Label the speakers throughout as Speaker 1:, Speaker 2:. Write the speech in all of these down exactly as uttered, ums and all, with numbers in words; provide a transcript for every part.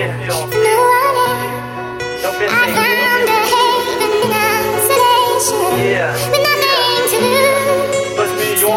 Speaker 1: perfil. Eu pensei yeah. dois mil e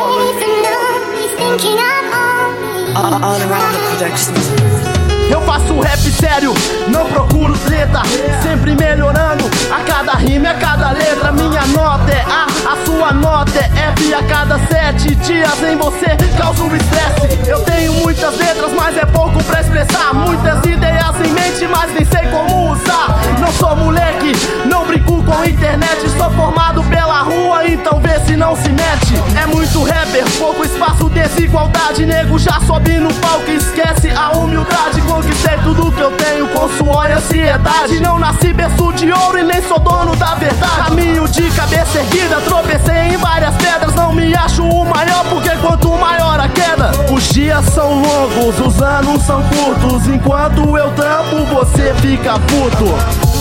Speaker 1: onze.
Speaker 2: Eu faço rap sério, não procuro treta, sempre melhorando a cada rima e a cada letra. Minha nota é A, a sua nota é F. A cada sete dias em você causa um estresse. Eu tenho muitas letras, mas é pouco pra expressar. Muitas ideias em mente, mas nem sei como usar. Não sou moleque, não brinco com internet. Sou formado pela rua, então vê se não se mete. É muito rapper, pouco espaço, desigualdade. Nego já sobe no palco e esquece a humildade. Conquistei tudo que eu tenho com suor e ansiedade. Não nasci berço de ouro e nem sou dono da verdade. Caminho de cabeça erguida, tropecei em várias pedras. Não me acho o maior, porque quanto maior a queda. Os dias são longos, os anos são curtos. Enquanto eu trampo, você fica puto.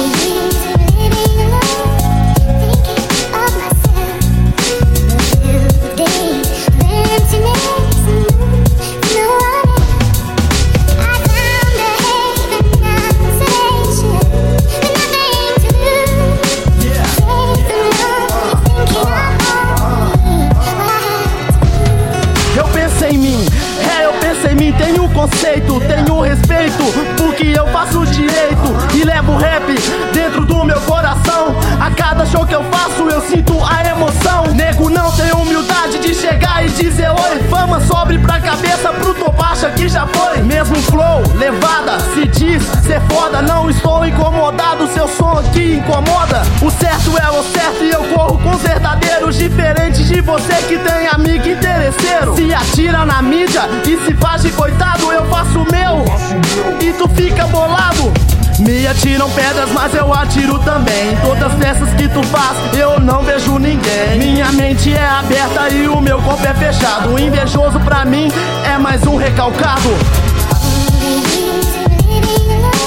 Speaker 2: Tenho conceito, tenho respeito, porque eu faço direito e levo rap dentro do meu coração. A cada show que eu faço eu sinto a emoção. Nego não tem humildade de chegar e dizer oi. Fama sobe pra cabeça, pro topo acha que já foi. Mesmo flow, levada, se diz ser foda. Não estou incomodado, seu som aqui incomoda. O certo é o certo e eu corro com os verdadeiros. Diferente de você que tem amigo interesseiro. Se atira na mídia e se faz de coitado, eu faço o meu e tu fica bolado. Me atiram pedras, mas eu atiro também. Todas as peças que tu faz, eu não vejo ninguém. Minha mente é aberta e o meu corpo é fechado. O invejoso pra mim é mais um recalcado.